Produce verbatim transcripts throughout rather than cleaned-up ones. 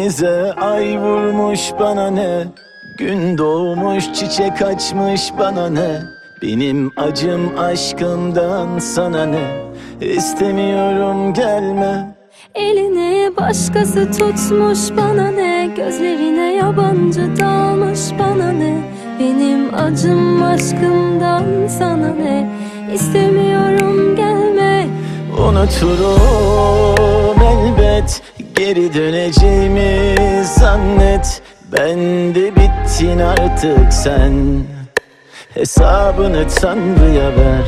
Denize ay vurmuş bana ne, gün doğmuş çiçek açmış bana ne. Benim acım aşkımdan sana ne, istemiyorum gelme. Elini başkası tutmuş bana ne, gözlerine yabancı dalmış bana ne. Benim acım aşkımdan sana ne, istemiyorum gelme. Unuturum elbet, geri döneceğimi zannet. Ben de bittin artık sen, hesabını Tanrı'ya ver.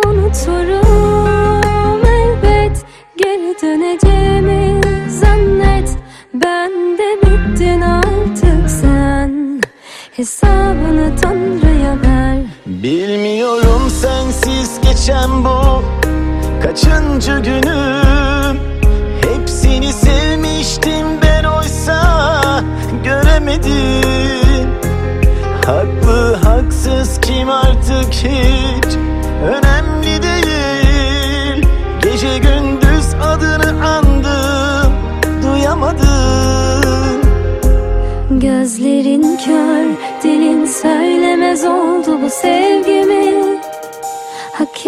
Unuturum elbet, geri döneceğimi zannet. Ben de bittin artık sen, hesabını Tanrı'ya ver. Bilmiyorum sensiz geçen bu kaçıncı günüm. Hepsini sevmiştim ben, oysa göremedim. Haklı haksız kim artık hiç önemli değil. Gece gündüz adını andım, duyamadım. Gözlerin kör, dilin söylemez oldu bu sevgimi. Hak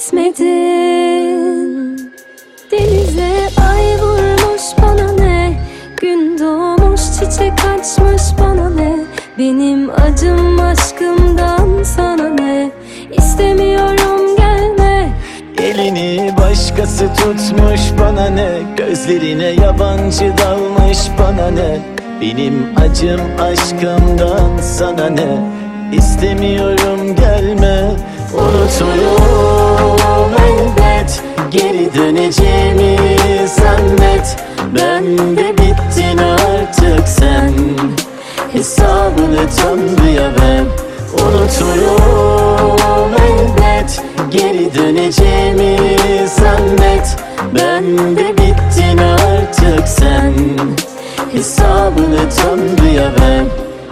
etmedin. Denize ay vurmuş bana ne, gün doğmuş çiçek açmış bana ne. Benim acım aşkımdan sana ne, istemiyorum gelme. Elini başkası tutmuş bana ne, gözlerine yabancı dalmış bana ne. Benim acım aşkımdan sana ne, istemiyorum gelme. Unuturum elbet, geri döneceğimi zannet. Ben de bittin artık sen, hesabını Tanrı'ya ver. Unuturum elbet, geri döneceğimi zannet. Ben de bittin artık sen, hesabını Tanrı'ya ver.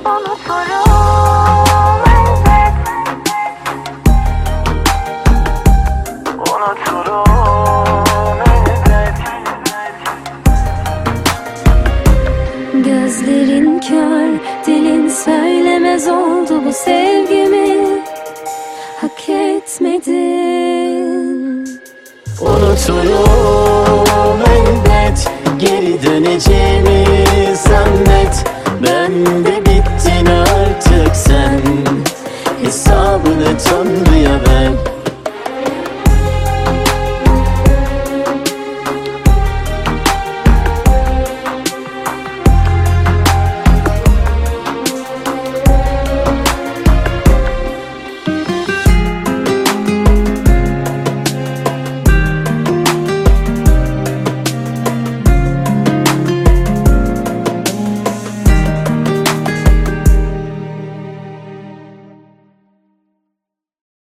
Unuturum elbet, Unuturum elbet. gözlerin kör, dilin söylemez oldu bu sevgimi. Hak etmedin. Unuturum elbet, geri döneceğimi zannet. Ben de bittin artık sen, hesabını Tanrı'ya ver.